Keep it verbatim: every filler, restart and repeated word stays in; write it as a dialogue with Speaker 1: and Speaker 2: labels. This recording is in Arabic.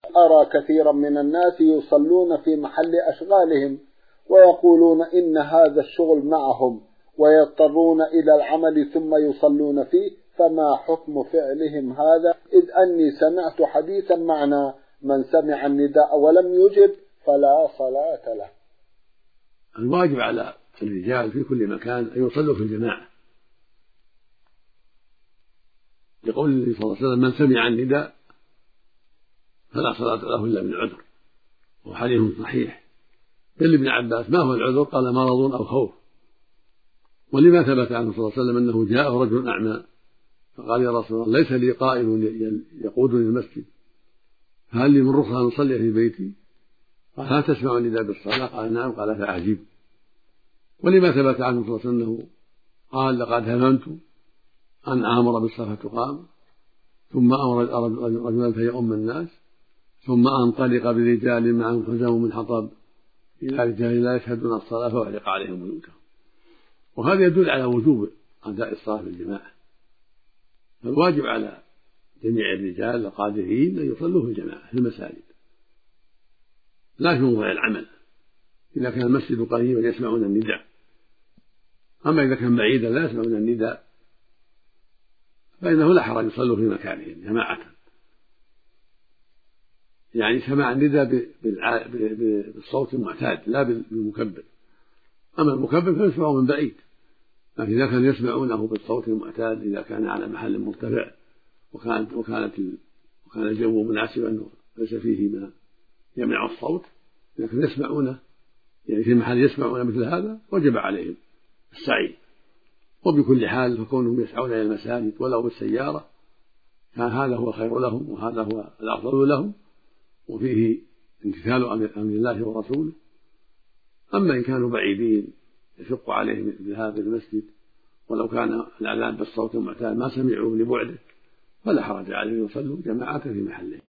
Speaker 1: أرى كثيرا من الناس يصلون في محل أشغالهم ويقولون إن هذا الشغل معهم ويضطرون إلى العمل ثم يصلون فيه، فما حكم فعلهم هذا؟ إذ أني سمعت حديثا معنى من سمع النداء ولم يجب فلا صلاة له.
Speaker 2: الواجب على الرجال في كل مكان أن يصلوا في الجماعة، يقول النبي صلى الله عليه وسلم من سمع النداء فلا صلاة له إلا بالعذر، وحديث صحيح. قال ابن عباس ما هو العذر؟ قال مرض أو خوف. ولما ثبت عنه صلى الله عليه وسلم أنه جاءه رجل أعمى فقال يا رسول الله ليس لي قائد يقودني المسجد فهل لي من رخصة أن أصلي في بيتي؟ قال هل تسمع النداء بالصلاة؟ قال نعم. قال فأعجب. ولما ثبت عنه صلى الله عليه وسلم أنه قال لقد هممت أن آمر بالصلاة تقام ثم أمر رجلا فيؤم الناس ثم أنطلق برجال معهم حزام من حطب إلى رجال لا يشهدون الصلاة فأحرق عليهم بيوتهم. وهذا يدل على وجوب أداء الصلاة بالجماعة، فالواجب على جميع الرجال القادرين أن يصلوا في الجماعة في المساجد لا في موضع العمل إذا كان المسجد قريبا يسمعون النداء. أما إذا كان بعيدا لا يسمعون النداء فإنه لا حرج يصلوا في مكانهم جماعة، يعني سماع النداء بالصوت المعتاد لا بالمكبر. أما المكبر فيسمعه من بعيد، لكن إذا كانوا يسمعونه بالصوت المعتاد إذا كان على محل مرتفع وكانت وكانت وكان الجو مناسبا ليس فيه ما يمنع الصوت، لكن يسمعونه يعني في محل يسمعون مثل هذا وجب عليهم السعي. وبكل حال فكونهم يسعون إلى المساجد ولو بالسيارة كان هذا هو خير لهم وهذا هو الأفضل لهم، وفيه امتثال أمر الله ورسوله. أما إن كانوا بعيدين يشق عليهم الذهاب إلى المسجد ولو كان الأذان بالصوت المعتاد ما سمعوا لبعده فلا حرج عليهم يصلوا جماعة في محله.